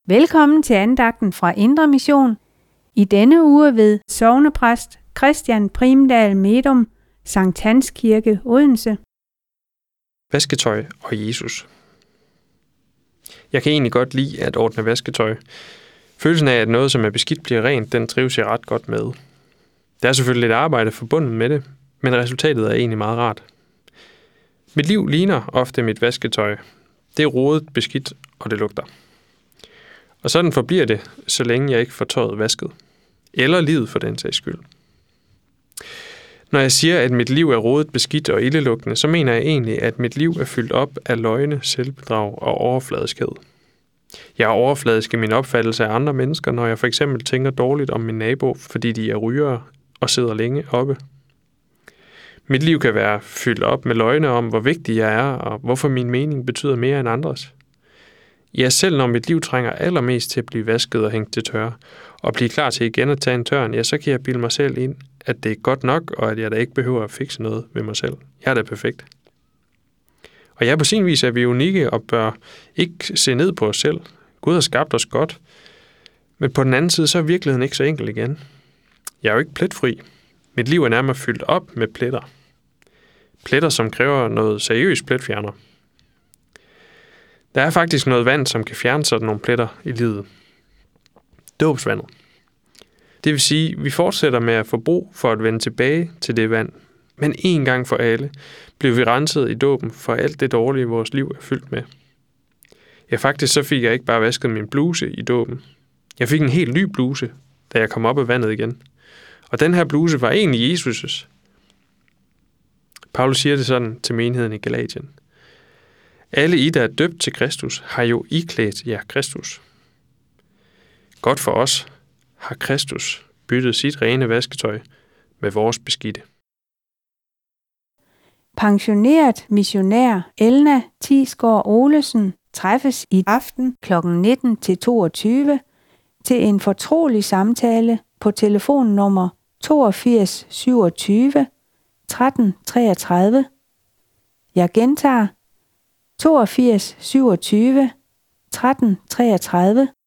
Velkommen til andagten fra Indre Mission. I denne uge ved sognepræst Christian Primdahl Medum, Sankt Hans Kirke, Odense. Vasketøj og Jesus. Jeg kan egentlig godt lide at ordne vasketøj. Følelsen af, at noget, som er beskidt, bliver rent, den trives jeg ret godt med. Der er selvfølgelig lidt arbejde forbundet med det, men resultatet er egentlig meget rart. Mit liv ligner ofte mit vasketøj. Det er rodet, beskidt, og det lugter. Og sådan forbliver det, så længe jeg ikke får tøjet vasket. Eller livet for den sags skyld. Når jeg siger, at mit liv er rodet, beskidt og ildelugtende, så mener jeg egentlig, at mit liv er fyldt op af løgne, selvbedrag og overfladiskhed. Jeg er overfladisk i min opfattelse af andre mennesker, når jeg for eksempel tænker dårligt om min nabo, fordi de er rygere og sidder længe oppe. Mit liv kan være fyldt op med løgne om, hvor vigtig jeg er, og hvorfor min mening betyder mere end andres. Ja, selv når mit liv trænger allermest til at blive vasket og hængt til tørre, og blive klar til igen at tage en tørn, ja, så kan jeg bilde mig selv ind, at det er godt nok, og at jeg da ikke behøver at fikse noget ved mig selv. Jeg er da perfekt. Og ja, på sin vis er vi unikke og bør ikke se ned på os selv. Gud har skabt os godt. Men på den anden side, så er virkeligheden ikke så enkel igen. Jeg er jo ikke pletfri. Mit liv er nærmere fyldt op med pletter. Pletter, som kræver noget seriøst pletfjerner. Der er faktisk noget vand, som kan fjerne sådan nogle pletter i livet. Dåbsvandet. Det vil sige, at vi fortsætter med at få brug for at vende tilbage til det vand. Men en gang for alle blev vi renset i dåben for alt det dårlige, vores liv er fyldt med. Ja, faktisk så fik jeg ikke bare vasket min bluse i dåben. Jeg fik en helt ny bluse, da jeg kom op af vandet igen. Og den her bluse var egentlig Jesus'. Paulus siger det sådan til menigheden i Galatien. Alle I, der er døbt til Kristus, har jo iklædt jer Kristus. Godt for os har Kristus byttet sit rene vasketøj med vores beskidte. Pensioneret missionær Elna Thiesgaard Olesen træffes i aften kl. 19-22 til en fortrolig samtale på telefonnummer 82 27 13 33. Jeg gentager 82 27 13 33